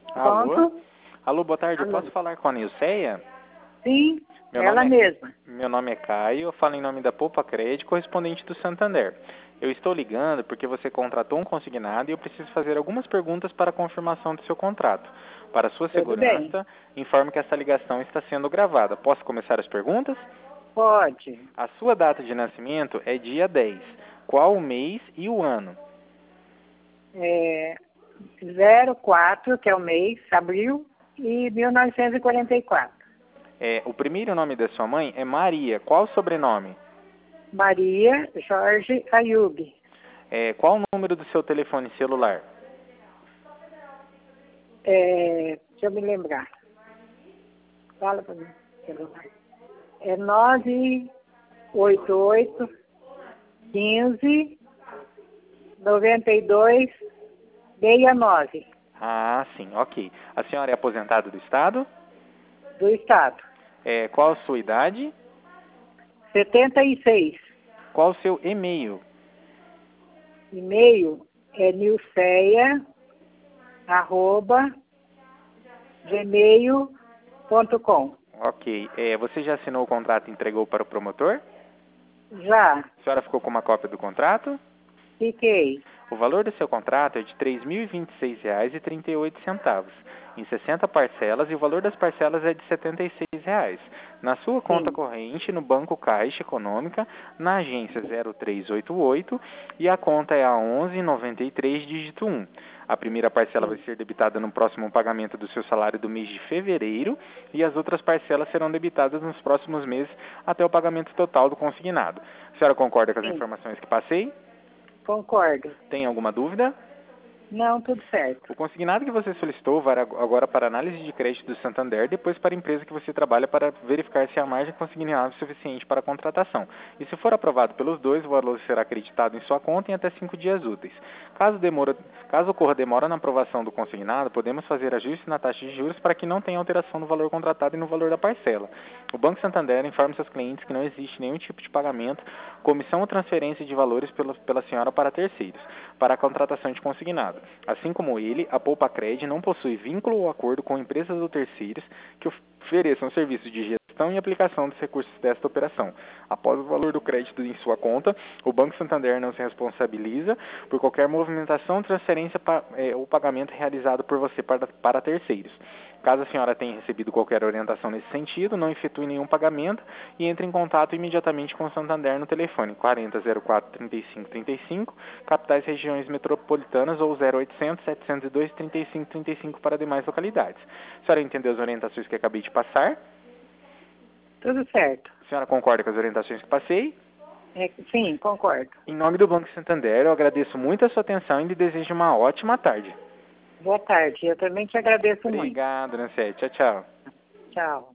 Alô? Ponto. Alô, boa tarde. Alô. Eu posso falar com a Nilceia? Sim, Meu ela nome mesma. Meu nome é Caio, eu falo em nome da Poupa Cred, correspondente do Santander. Eu estou ligando porque você contratou um consignado e eu preciso fazer algumas perguntas para a confirmação do seu contrato. Para sua Tudo bem. segurança, informo que essa ligação está sendo gravada. Posso começar as perguntas? Pode. A sua data de nascimento é dia 10. Qual o mês e o ano? 04, que é o mês, abril, e 1944. O primeiro nome da sua mãe é Maria. Qual o sobrenome? Maria Jorge Ayub. Qual o número do seu telefone celular? Deixa eu me lembrar. Fala para mim. É 988 15 92 69 Ah, sim, ok. A senhora é aposentada do Estado? do Estado. Qual a sua idade? 76. Qual o seu e-mail? E-mail é nilceia@gmail.com. Ok. Você já assinou o contrato e entregou para o promotor? Já A senhora ficou com uma cópia do contrato? fiquei. O valor do seu contrato é de R$ 3.026,38, em 60 parcelas, e o valor das parcelas é de R$ 76. Na sua conta Sim, corrente, no Banco Caixa Econômica, na agência 0388, e a conta é a 1193, dígito 1. A primeira parcela vai sim, ser debitada no próximo pagamento do seu salário do mês de fevereiro, e as outras parcelas serão debitadas nos próximos meses até o pagamento total do consignado. A senhora concorda com as sim. informações que passei? Concordo. Tem alguma dúvida? Não, tudo certo. O consignado que você solicitou vai agora para análise de crédito do Santander, depois para a empresa que você trabalha para verificar se a margem consignada é suficiente para a contratação. E se for aprovado pelos dois, o valor será acreditado em sua conta em até 5 dias úteis. Caso ocorra demora na aprovação do consignado, podemos fazer ajuste na taxa de juros para que não tenha alteração no valor contratado e no valor da parcela. O Banco Santander informa seus clientes que não existe nenhum tipo de pagamento, comissão ou transferência de valores pela senhora para terceiros, para a contratação de consignado. Assim como ele, a Poupa Cred não possui vínculo ou acordo com empresas ou terceiros que ofereçam serviços de gestão e aplicação dos recursos desta operação. Após o valor do crédito em sua conta, o Banco Santander não se responsabiliza por qualquer movimentação, transferência ou pagamento realizado por você para terceiros. Caso a senhora tenha recebido qualquer orientação nesse sentido, não efetue nenhum pagamento e entre em contato imediatamente com o Santander no telefone 4004-3535, capitais regiões metropolitanas, ou 0800-702-3535 para demais localidades. A senhora entendeu as orientações que acabei de passar? Tudo certo. A senhora concorda com as orientações que passei? Sim, concordo. Em nome do Banco Santander, eu agradeço muito a sua atenção e lhe desejo uma ótima tarde. Boa tarde. Eu também te agradeço muito. Obrigado, Nancete. Tchau, tchau. Tchau.